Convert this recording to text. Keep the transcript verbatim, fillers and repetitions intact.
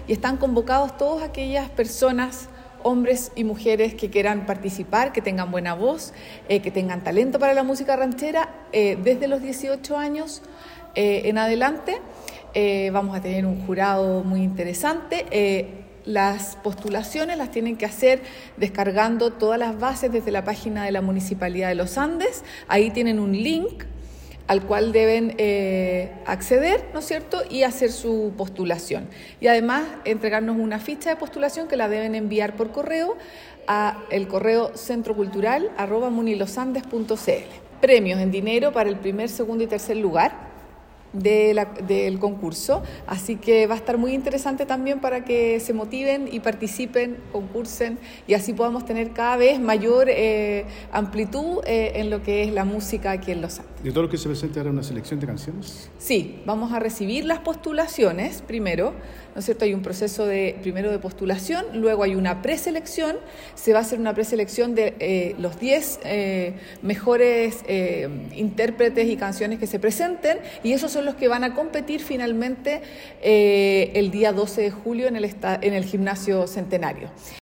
y están convocados todas aquellas personas, hombres y mujeres que quieran participar, que tengan buena voz, eh, que tengan talento para la música ranchera, eh, desde los dieciocho años eh, en adelante. Eh, vamos a tener un jurado muy interesante. Eh, las postulaciones las tienen que hacer descargando todas las bases desde la página de la Municipalidad de Los Andes. Ahí tienen un link al cual deben eh, acceder, ¿no es cierto?, y hacer su postulación. Y además entregarnos una ficha de postulación que la deben enviar por correo a el correo centrocultural arroba munilosandes punto c l. Premios en dinero para el primer, segundo y tercer lugar de la, del concurso, así que va a estar muy interesante también para que se motiven y participen, concursen, y así podamos tener cada vez mayor eh, amplitud eh, en lo que es la música aquí en Los Andes. ¿De todo lo que se presente ahora una selección de canciones? Sí, vamos a recibir las postulaciones primero, ¿no es cierto? Hay un proceso de primero de postulación, luego hay una preselección, se va a hacer una preselección de eh, los diez eh, mejores eh, intérpretes y canciones que se presenten, y esos son los que van a competir finalmente eh, el día doce de julio en el, esta- en el Gimnasio Centenario.